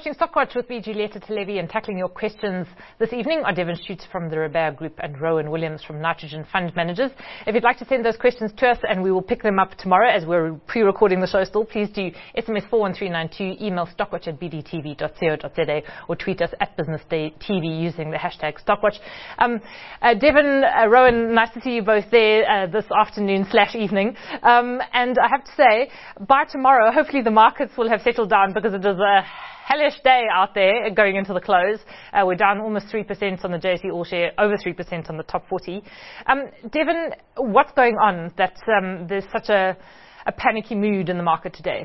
watching Stockwatch with me, Julieta Televi, and tackling your questions this evening are Devin Shoots from the Robert Group and Rowan Williams from Nitrogen Fund Managers. If you'd like to send those questions to us, and we will pick them up tomorrow as we're pre-recording the show still, please do SMS 41392, email stockwatch@bdtv.co.za, or tweet us at Business Day TV using the hashtag Stockwatch. Devin, Rowan, nice to see you both there this afternoon/evening. And I have to say, by tomorrow, hopefully the markets will have settled down, because it is a hellish day out there going into the close. We're down almost 3% on the JSE All Share, over 3% on the top 40. Devin, what's going on that there's such a panicky mood in the market today?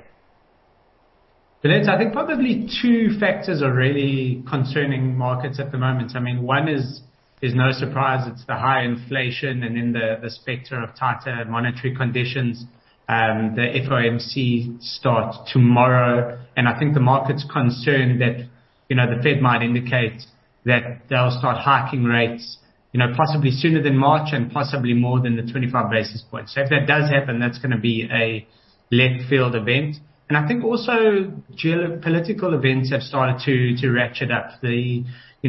I think probably two factors are really concerning markets at the moment. I mean, one is no surprise, it's the high inflation and then the spectre of tighter monetary conditions. The FOMC starts tomorrow, and I think the market's concerned that, the Fed might indicate that they'll start hiking rates, possibly sooner than March and possibly more than the 25 basis points. So if that does happen, that's going to be a left field event. And I think also geopolitical events have started to ratchet up. The,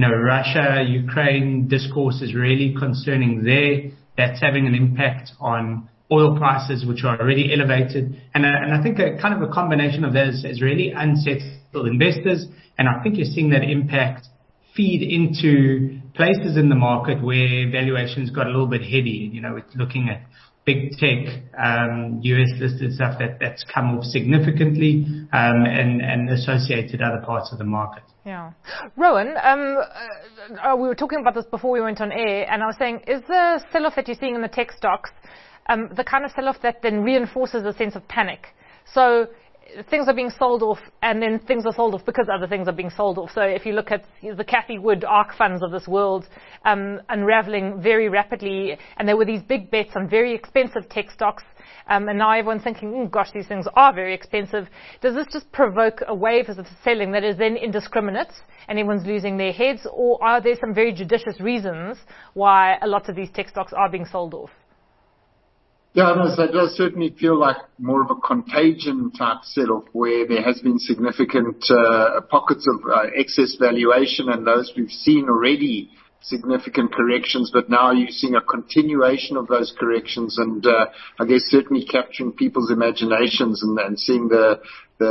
Russia-Ukraine discourse is really concerning there. That's having an impact on oil prices, which are already elevated. And I think a kind of a combination of those has really unsettled investors. And I think you're seeing that impact feed into places in the market where valuations got a little bit heady. It's looking at big tech, US listed stuff that's come off significantly, and associated other parts of the market. Yeah. Rowan, we were talking about this before we went on air, and I was saying, is the sell-off that you're seeing in the tech stocks the kind of sell-off that then reinforces a sense of panic? So things are being sold off, and then things are sold off because other things are being sold off. So if you look at the Cathy Wood ARK funds of this world unraveling very rapidly, and there were these big bets on very expensive tech stocks, and now everyone's thinking, gosh, these things are very expensive. Does this just provoke a wave of selling that is then indiscriminate and everyone's losing their heads, or are there some very judicious reasons why a lot of these tech stocks are being sold off? Yeah, so it does certainly feel like more of a contagion type sell-off, where there has been significant pockets of excess valuation, and those we've seen already significant corrections, but now you're seeing a continuation of those corrections, and I guess certainly capturing people's imaginations and seeing the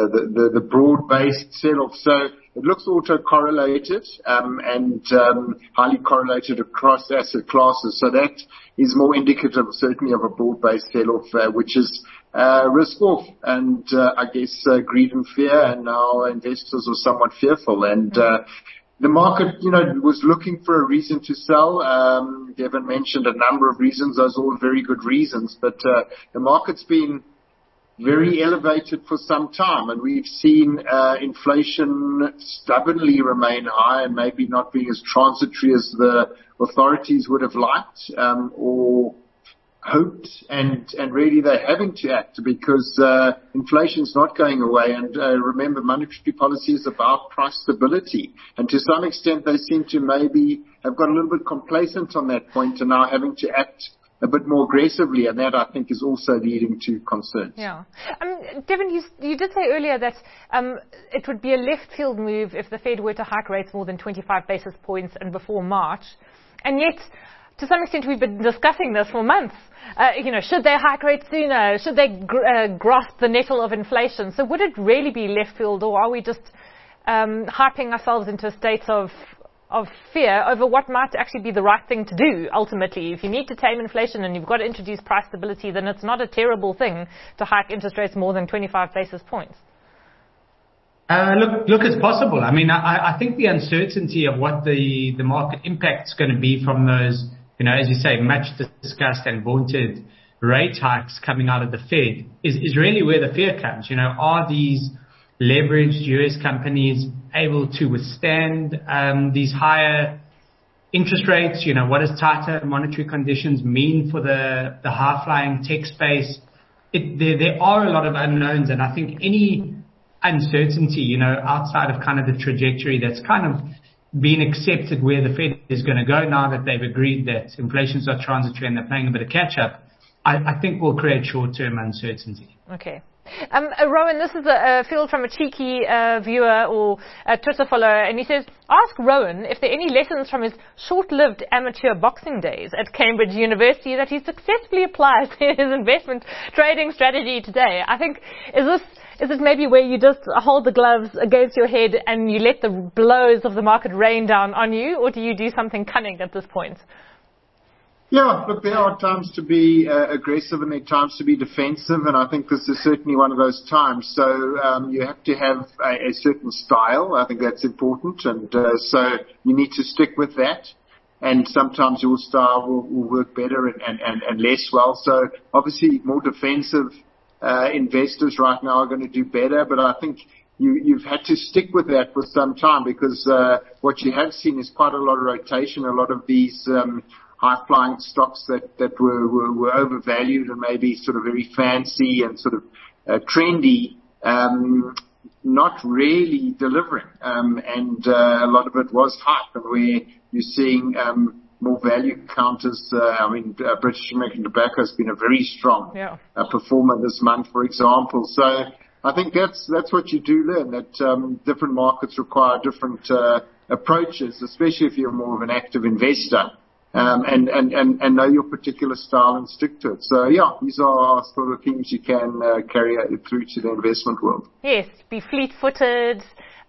broad-based sell-off. So it looks autocorrelated and highly correlated across asset classes. So that is more indicative certainly of a broad-based sell-off, which is risk off, and I guess greed and fear, and now investors are somewhat fearful. And the market, was looking for a reason to sell. Devin mentioned a number of reasons. Those are all very good reasons, but the market's been very elevated for some time, and we've seen inflation stubbornly remain high and maybe not being as transitory as the authorities would have liked or hoped, and really they're having to act because inflation's not going away. And remember, monetary policy is about price stability, and to some extent they seem to maybe have got a little bit complacent on that point and now having to act a bit more aggressively, and that I think is also leading to concerns. Yeah. Devin, you did say earlier that it would be a left field move if the Fed were to hike rates more than 25 basis points and before March, and yet to some extent we've been discussing this for months. Should they hike rates sooner? Should they grasp the nettle of inflation? So would it really be left field, or are we just hyping ourselves into a state of fear over what might actually be the right thing to do ultimately? If you need to tame inflation and you've got to introduce price stability, then it's not a terrible thing to hike interest rates more than 25 basis points. Look, it's possible. I mean, I think the uncertainty of what the market impact's going to be from those, as you say, much discussed and vaunted rate hikes coming out of the Fed is really where the fear comes. Are these leveraged US companies able to withstand these higher interest rates? What does tighter monetary conditions mean for the high-flying tech space? There are a lot of unknowns, and I think any uncertainty, outside of kind of the trajectory that's kind of been accepted where the Fed is going to go now that they've agreed that inflation's not transitory and they're playing a bit of catch-up, I think will create short-term uncertainty. Okay. Rowan, this is a field from a cheeky viewer or a Twitter follower, and he says, ask Rowan if there are any lessons from his short-lived amateur boxing days at Cambridge University that he successfully applies in his investment trading strategy today. I think, is it maybe where you just hold the gloves against your head and you let the blows of the market rain down on you, or do you do something cunning at this point? Yeah, look, there are times to be aggressive and there are times to be defensive, and I think this is certainly one of those times. So you have to have a certain style. I think that's important, and so you need to stick with that. And sometimes your style will work better and less well. So obviously more defensive investors right now are going to do better, but I think you've had to stick with that for some time, because what you have seen is quite a lot of rotation, a lot of these high-flying stocks that were overvalued and maybe sort of very fancy and sort of trendy, not really delivering. And a lot of it was hype, and where you're seeing more value counters. British American Tobacco has been a very strong performer this month, for example. So I think that's what you do learn, that different markets require different approaches, especially if you're more of an active investor. And know your particular style and stick to it. So yeah, these are sort of things you can carry through to the investment world. Yes, be fleet-footed,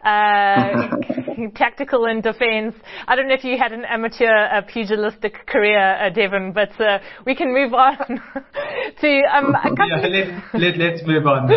tactical in defense. I don't know if you had an amateur pugilistic career, Devon, but we can move on to a company. Let's move on.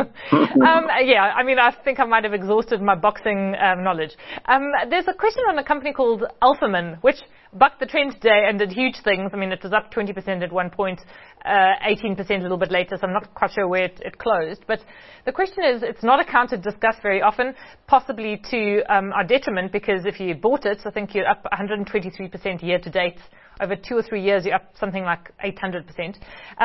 I think I might have exhausted my boxing knowledge. There's a question on a company called Alphamin, which bucked the trend today and did huge things. I mean, it was up 20% at one point, 18% a little bit later, so I'm not quite sure where it closed. But the question is, it's not accounted, discussed very often, possibly to our detriment, because if you bought it, I think you're up 123% year to date. Over 2 or 3 years, you're up something like 800%.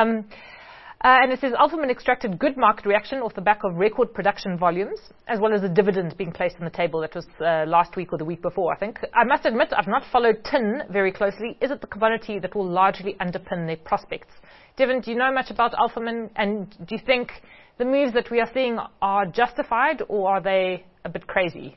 And it says Alphamin extracted good market reaction off the back of record production volumes, as well as a dividend being placed on the table. That was last week or the week before, I think. I must admit, I've not followed tin very closely. Is it the commodity that will largely underpin their prospects? Devon, do you know much about Alphamin, and do you think the moves that we are seeing are justified, or are they a bit crazy?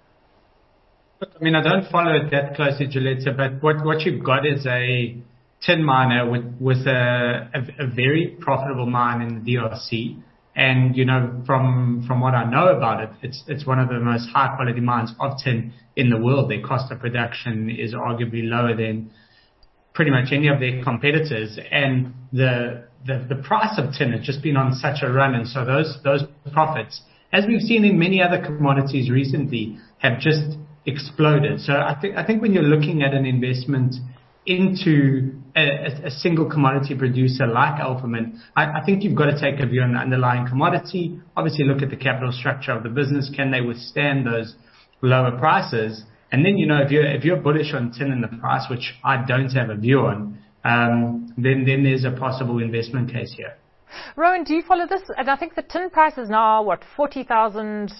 I mean, I don't follow it that closely, Juletta, but what you've got is a tin miner with a very profitable mine in the DRC. And, from what I know about it, it's one of the most high quality mines of tin in the world. Their cost of production is arguably lower than pretty much any of their competitors. And the price of tin has just been on such a run. And so those profits, as we've seen in many other commodities recently, have just exploded. So I think when you're looking at an investment into a single commodity producer like Alphamin, I think you've got to take a view on the underlying commodity. Obviously, look at the capital structure of the business. Can they withstand those lower prices? And then, if you're bullish on tin and the price, which I don't have a view on, then there's a possible investment case here. Rowan, do you follow this? And I think the tin price is now, $41,000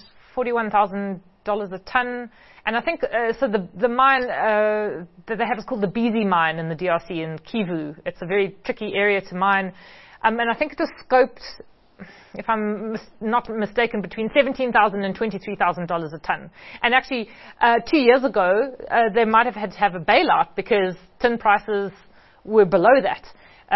a ton. And I think, the mine that they have is called the Bizi mine in the DRC in Kivu. It's a very tricky area to mine. And I think it was scoped, if I'm not mistaken, between $17,000 and $23,000 a ton. And actually, 2 years ago, they might have had to have a bailout because tin prices were below that.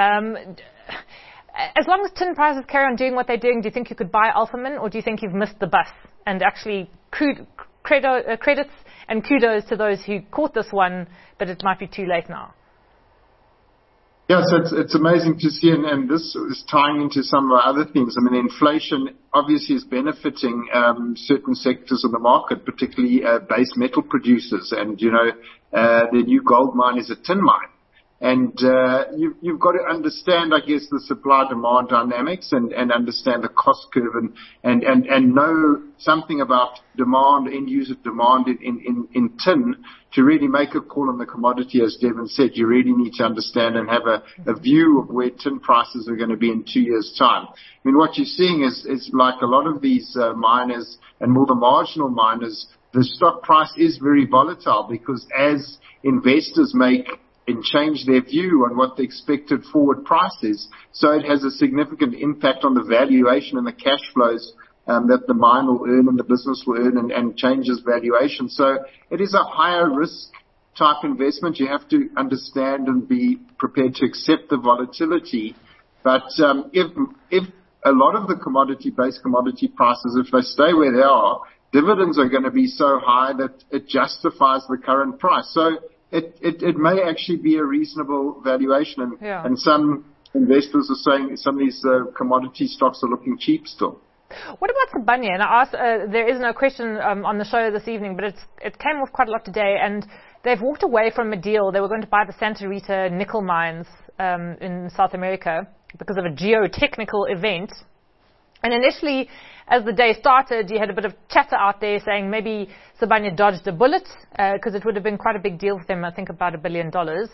As long as tin prices carry on doing what they're doing, do you think you could buy Alphamin, or do you think you've missed the bus? And actually, credits and kudos to those who caught this one, but it might be too late now. Yeah, so it's amazing to see, and this is tying into some of our other things. I mean, inflation obviously is benefiting certain sectors of the market, particularly base metal producers. And, the new gold mine is a tin mine. And you've got to understand, I guess, the supply-demand dynamics and understand the cost curve and know something about demand, end-user demand in tin to really make a call on the commodity. As Devon said, you really need to understand and have a view of where tin prices are going to be in 2 years' time. I mean, what you're seeing is like a lot of these miners and more the marginal miners, the stock price is very volatile because as investors make and change their view on what the expected forward price is. So it has a significant impact on the valuation and the cash flows that the mine will earn and the business will earn, and changes valuation. So it is a higher risk type investment. You have to understand and be prepared to accept the volatility. But if a lot of the commodity-based commodity prices, if they stay where they are, dividends are going to be so high that it justifies the current price. So it may actually be a reasonable valuation. And some investors are saying some of these commodity stocks are looking cheap still. What about Sibanye? And I asked, there is no question on the show this evening, but it came off quite a lot today, and they've walked away from a deal. They were going to buy the Santa Rita nickel mines in South America because of a geotechnical event. And initially, as the day started, you had a bit of chatter out there saying maybe Sibanye dodged a bullet because it would have been quite a big deal for them, I think about $1 billion.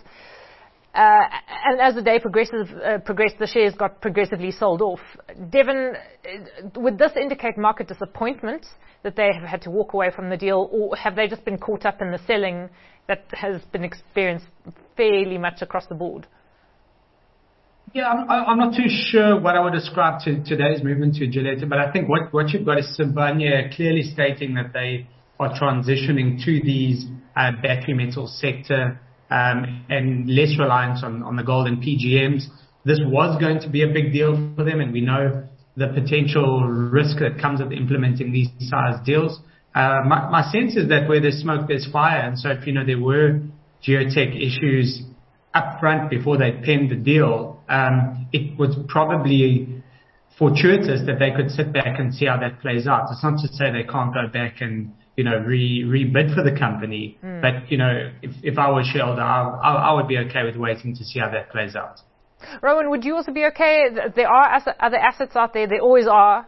And as the day progressed, the shares got progressively sold off. Devin, would this indicate market disappointment that they have had to walk away from the deal, or have they just been caught up in the selling that has been experienced fairly much across the board? Yeah, I'm not too sure what I would ascribe to today's movement to Gillette, but I think what you've got is Sibanye clearly stating that they are transitioning to these battery metal sector and less reliance on the gold and PGMs. This was going to be a big deal for them, and we know the potential risk that comes with implementing these size deals. My sense is that where there's smoke, there's fire, and so if there were geotech issues up front before they penned the deal, it was probably fortuitous that they could sit back and see how that plays out. It's not to say they can't go back and rebid for the company, but if I was shareholder, I would be okay with waiting to see how that plays out. Rowan, would you also be okay? There are other assets out there. There always are.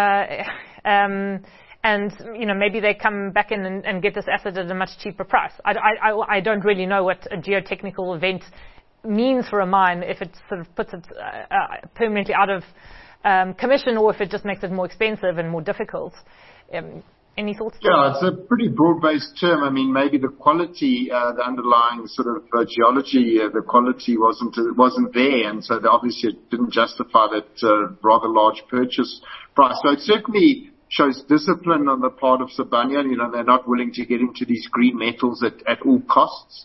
And maybe they come back in and get this asset at a much cheaper price. I don't really know what a geotechnical event means for a mine, if it sort of puts it permanently out of commission, or if it just makes it more expensive and more difficult. Any thoughts? Yeah, it's a pretty broad-based term. I mean, maybe the quality, the underlying sort of geology, the quality wasn't there, and so obviously it didn't justify that rather large purchase price. So it certainly shows discipline on the part of Sibanye. They're not willing to get into these green metals at all costs.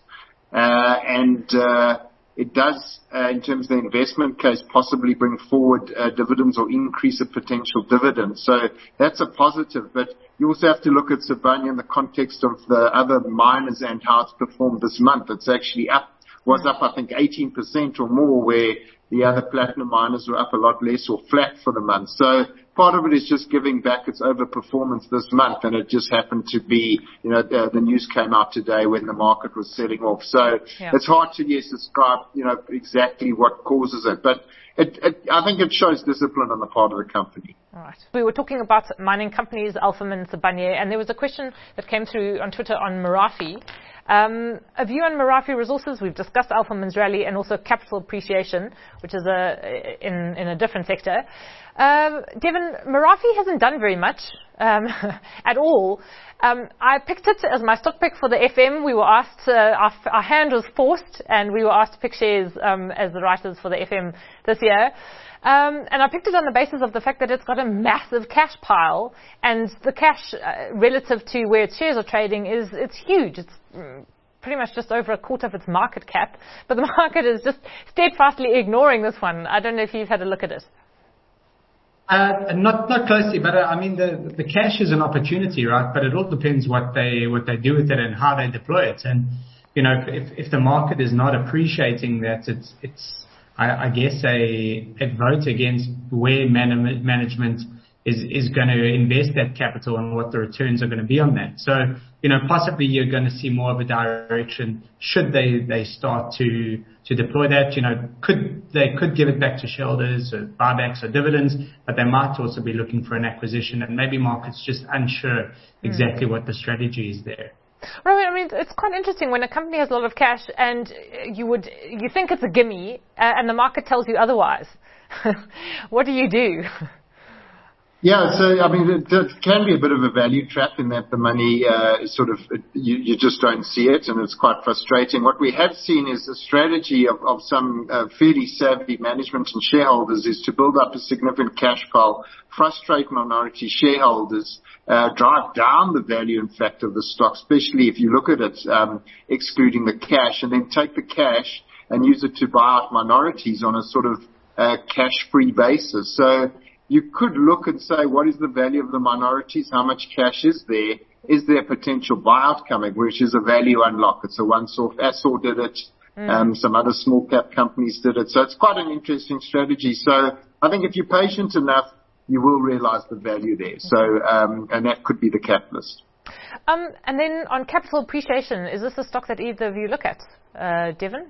It does, in terms of the investment case, possibly bring forward dividends or increase a potential dividend. So that's a positive. But you also have to look at Sibanye in the context of the other miners and how it's performed this month. It's actually was up, I think, 18% or more, where the other platinum miners were up a lot less or flat for the month. So part of it is just giving back its overperformance this month, and it just happened to be, the news came out today when the market was selling off. So It's hard to, describe, exactly what causes it, but I think it shows discipline on the part of the company. All right. We were talking about mining companies, Alphamin, Sibanye, and there was a question that came through on Twitter on Merafe. A view on Merafe Resources. We've discussed Alphamin's rally and also capital appreciation, which is in a different sector. Devin, Merafe hasn't done very much at all. I picked it as my stock pick for the FM. We were asked, our hand was forced, and we were asked to pick shares as the writers for the FM this year. And I picked it on the basis of the fact that it's got a massive cash pile, and the cash relative to where its shares are trading it's huge. It's pretty much just over a quarter of its market cap, but the market is just steadfastly ignoring this one. I don't know if you've had a look at it. Not closely, but I mean the cash is an opportunity, right? But it all depends what they do with it and how they deploy it. And if the market is not appreciating that, it's I guess a vote against where management is going to invest that capital and what the returns are going to be on that. So possibly you're going to see more of a direction should they start to deploy that. They could give it back to shareholders or buybacks or dividends, but they might also be looking for an acquisition, and maybe market's just unsure exactly what the strategy is there. Right, I mean, it's quite interesting when a company has a lot of cash and you think it's a gimme, and the market tells you otherwise. What do you do? Yeah, so I mean, it can be a bit of a value trap in that the money is sort of, you just don't see it, and it's quite frustrating. What we have seen is a strategy of some fairly savvy management and shareholders is to build up a significant cash pile, frustrate minority shareholders, drive down the value, in fact, of the stock, especially if you look at it excluding the cash, and then take the cash and use it to buy out minorities on a sort of cash-free basis. So you could look and say, what is the value of the minorities? How much cash is there? Is there a potential buyout coming, which is a value unlock? It's a once-off. Assor did it. Some other small-cap companies did it. So it's quite an interesting strategy. So I think if you're patient enough, you will realize the value there. So, and that could be the catalyst. And then on capital appreciation, is this a stock that either of you look at? Devin?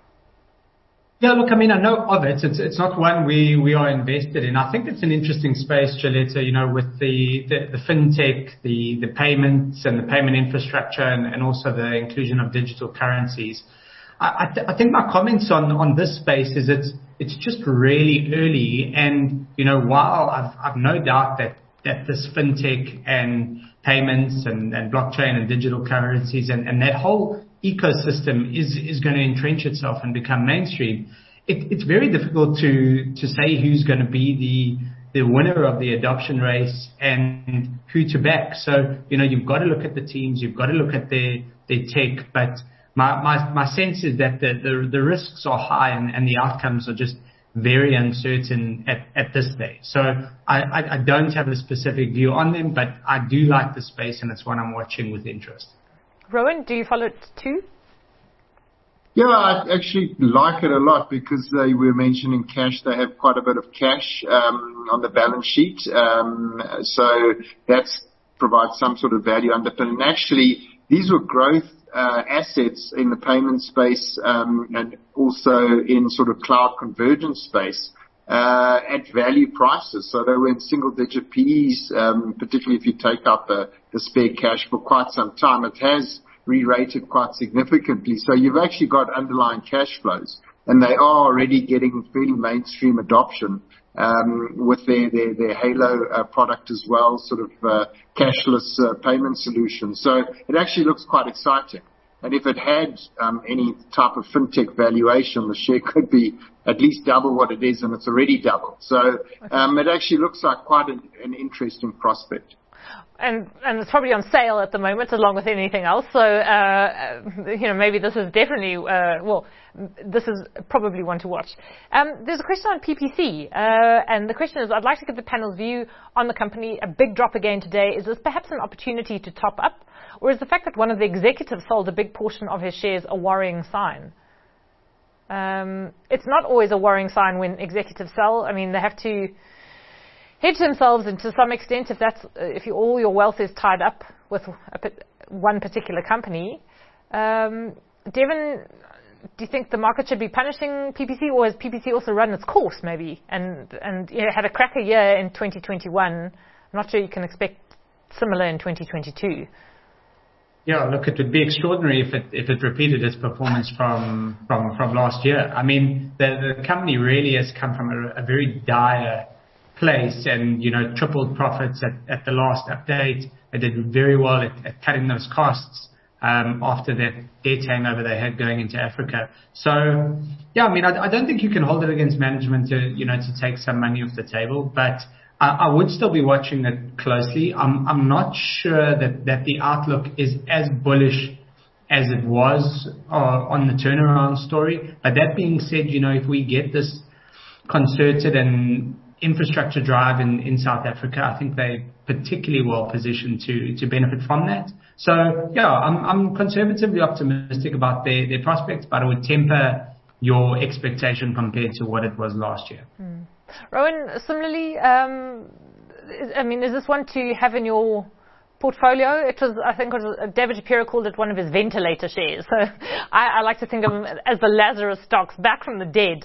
Yeah, look, I mean, I know of it. It's not one we are invested in. I think it's an interesting space, Jaletta, you know, with the fintech, the payments and the payment infrastructure and also the inclusion of digital currencies. I think my comments on this space is it's just really early. And, you know, while I've no doubt that this fintech and payments and blockchain and digital currencies and that whole ecosystem is going to entrench itself and become mainstream, it's very difficult to say who's going to be the winner of the adoption race and who to back. So, you know, you've got to look at the teams, you've got to look at their tech, but my sense is that the risks are high and the outcomes are just very uncertain at this stage. So I don't have a specific view on them, but I do like the space and it's one I'm watching with interest. Rowan, do you follow it too? Yeah, I actually like it a lot because they were mentioning cash. They have quite a bit of cash on the balance sheet. So that provides some sort of value underpinning. And actually, these were growth assets in the payment space and also in sort of cloud convergence space at value prices. So they were in single-digit PEs, particularly if you take out the spare cash for quite some time. It has re-rated quite significantly. So you've actually got underlying cash flows, and they are already getting fairly mainstream adoption with their Halo product as well, sort of cashless payment solution. So it actually looks quite exciting. And if it had any type of fintech valuation, the share could be at least double what it is, and it's already doubled. So it actually looks like quite an interesting prospect. And it's probably on sale at the moment, along with anything else. So, you know, maybe this is definitely, this is probably one to watch. There's a question on PPC, and the question is, I'd like to get the panel's view on the company. A big drop again today. Is this perhaps an opportunity to top up? Or is the fact that one of the executives sold a big portion of his shares a worrying sign? It's not always a worrying sign when executives sell. I mean, they have to hedge themselves, and to some extent, if all your wealth is tied up with one particular company. Devin, do you think the market should be punishing PPC, or has PPC also run its course maybe and you know, had a cracker year in 2021? I'm not sure you can expect similar in 2022. Yeah, look, it would be extraordinary if it repeated its performance from last year. I mean, the company really has come from a very dire place and, you know, tripled profits at the last update. They did very well at cutting those costs after that debt hangover they had going into Africa. So, yeah, I mean, I don't think you can hold it against management to take some money off the table, but I would still be watching it closely. I'm not sure that the outlook is as bullish as it was on the turnaround story. But that being said, you know, if we get this concerted and infrastructure drive in South Africa, I think they're particularly well positioned to benefit from that. So, yeah, I'm conservatively optimistic about their prospects, but I would temper your expectation compared to what it was last year. Rowan, similarly, I mean, is this one to have in your portfolio? I think David Shapiro called it one of his ventilator shares. So I like to think of them as the Lazarus stocks, back from the dead.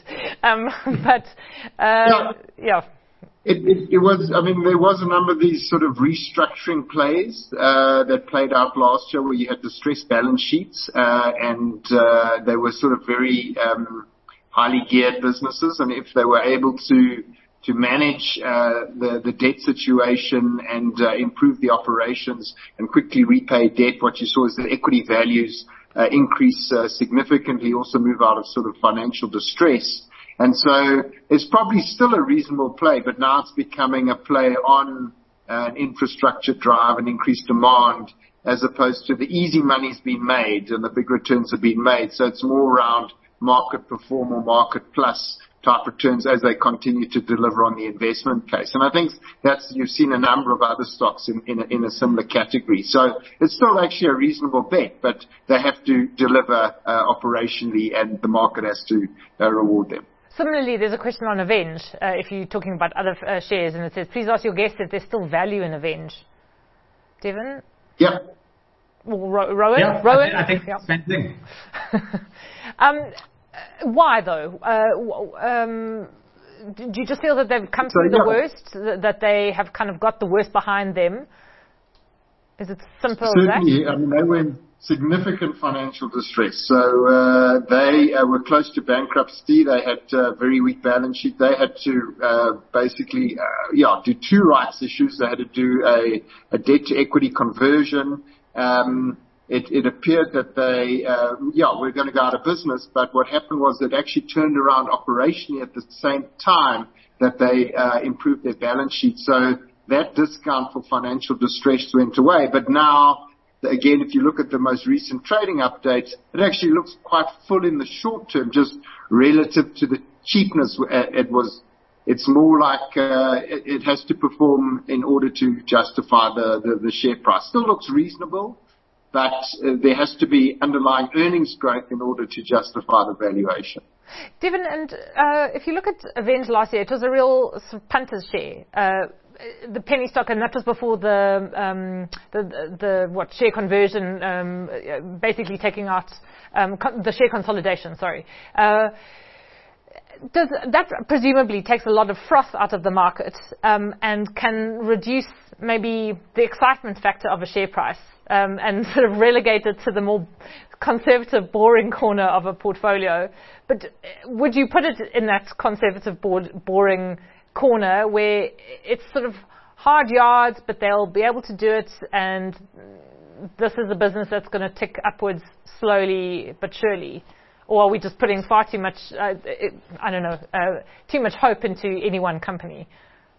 Yeah. It was, I mean, there was a number of these sort of restructuring plays that played out last year where you had distressed balance sheets and they were sort of very highly geared businesses, and if they were able to to manage the debt situation and improve the operations and quickly repay debt. What you saw is the equity values increase significantly, also move out of sort of financial distress. And so it's probably still a reasonable play, but now it's becoming a play on an infrastructure drive and increased demand, as opposed to the easy money's been made and the big returns have been made. So it's more around market perform or market plus type returns as they continue to deliver on the investment case. And I think you've seen a number of other stocks in a similar category. So it's still actually a reasonable bet, but they have to deliver operationally, and the market has to reward them. Similarly, there's a question on Aveng, if you're talking about other shares, and it says, please ask your guest if there's still value in Aveng. Devin? Yeah. Rowan? Yeah, Rowan? I think it's the same thing. Why, though? Do you just feel that they've come through the worst, that they have kind of got the worst behind them? Is it simple as that? Certainly. I mean, they were in significant financial distress. So they were close to bankruptcy. They had a very weak balance sheet. They had to basically do two rights issues. They had to do a debt-to-equity conversion. It appeared that they were going to go out of business, but what happened was it actually turned around operationally at the same time that they improved their balance sheet. So that discount for financial distress went away. But now, again, if you look at the most recent trading updates, it actually looks quite full in the short term, just relative to the cheapness. It's more like it has to perform in order to justify the share price. Still looks reasonable, but there has to be underlying earnings growth in order to justify the valuation. Devin, and if you look at Aveng last year, it was a real sort of punter's share. The penny stock, and that was before the share conversion, basically taking out the share consolidation. Sorry. That presumably takes a lot of froth out of the market and can reduce maybe the excitement factor of a share price and sort of relegate it to the more conservative, boring corner of a portfolio. But would you put it in that conservative, boring corner where it's sort of hard yards, but they'll be able to do it, and this is a business that's going to tick upwards slowly but surely? Or are we just putting far too much, too much hope into any one company?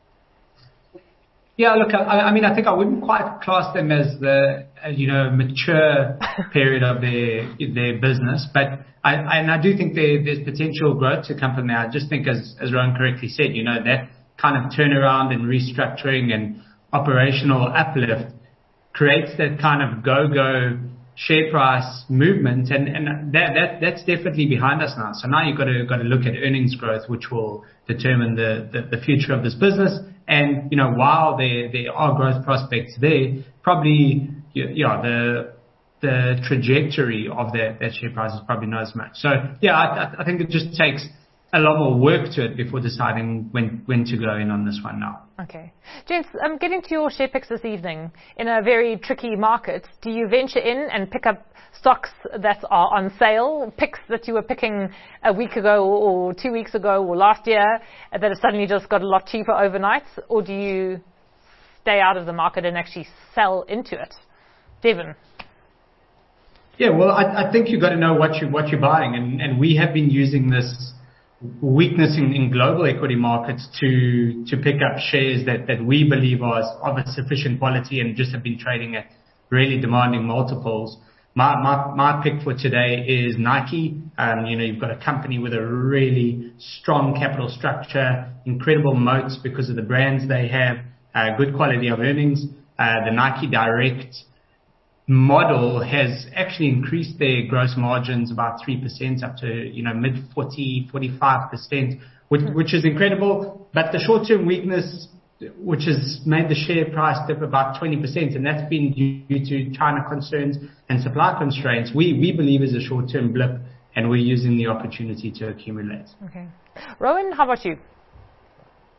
Yeah, look, I mean, I think I wouldn't quite class them as the, mature period of their business, but I do think there's potential growth to come from there. I just think, as Rowan correctly said, that kind of turnaround and restructuring and operational uplift creates that kind of go-go share price movement, and that's definitely behind us now. So now you've got to look at earnings growth, which will determine the future of this business. And while there are growth prospects there, probably the trajectory of that share price is probably not as much. So I think it just takes a lot more work to it before deciding when to go in on this one now. Okay. Gents, getting to your share picks this evening, in a very tricky market, do you venture in and pick up stocks that are on sale, picks that you were picking a week ago or 2 weeks ago or last year that have suddenly just got a lot cheaper overnight, or do you stay out of the market and actually sell into it? Devin? Yeah, well, I think you've got to know what you're buying, and we have been using this weakness in global equity markets to pick up shares that we believe are of a sufficient quality and just have been trading at really demanding multiples. My pick for today is Nike. You've got a company with a really strong capital structure, incredible moats because of the brands they have, good quality of earnings. The Nike Direct model has actually increased their gross margins about 3% up to mid 45%, which is incredible. But the short-term weakness, which has made the share price dip about 20%, and that's been due to China concerns and supply constraints, we believe is a short-term blip, and we're using the opportunity to accumulate. Okay, Rowan, how about you?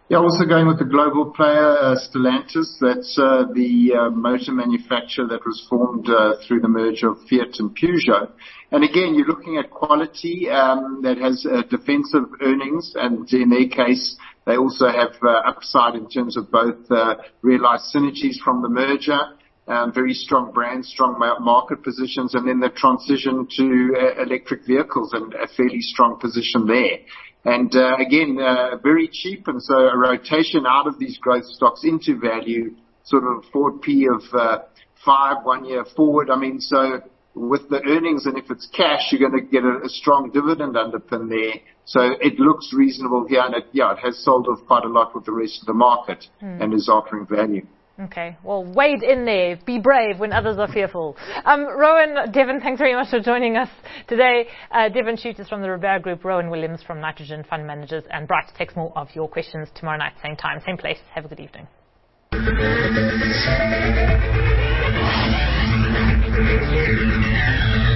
Yeah, also going with the global player, Stellantis. That's the motor manufacturer that was formed through the merger of Fiat and Peugeot. And again, you're looking at quality that has defensive earnings, and in their case, they also have upside in terms of both realized synergies from the merger, very strong brands, strong market positions, and then the transition to electric vehicles and a fairly strong position there. And again, very cheap, and so a rotation out of these growth stocks into value, sort of forward P of 5, 1 year forward. I mean, so with the earnings, and if it's cash, you're going to get a strong dividend underpin there. So it looks reasonable here, and it has sold off quite a lot with the rest of the market and is offering value. Okay, well, wade in there. Be brave when others are fearful. Rowan, Devin, thanks very much for joining us today. Devin Shooters from the Ribera Group, Rowan Williams from Nitrogen Fund Managers, and Bright takes more of your questions tomorrow night, same time, same place. Have a good evening. Thank you.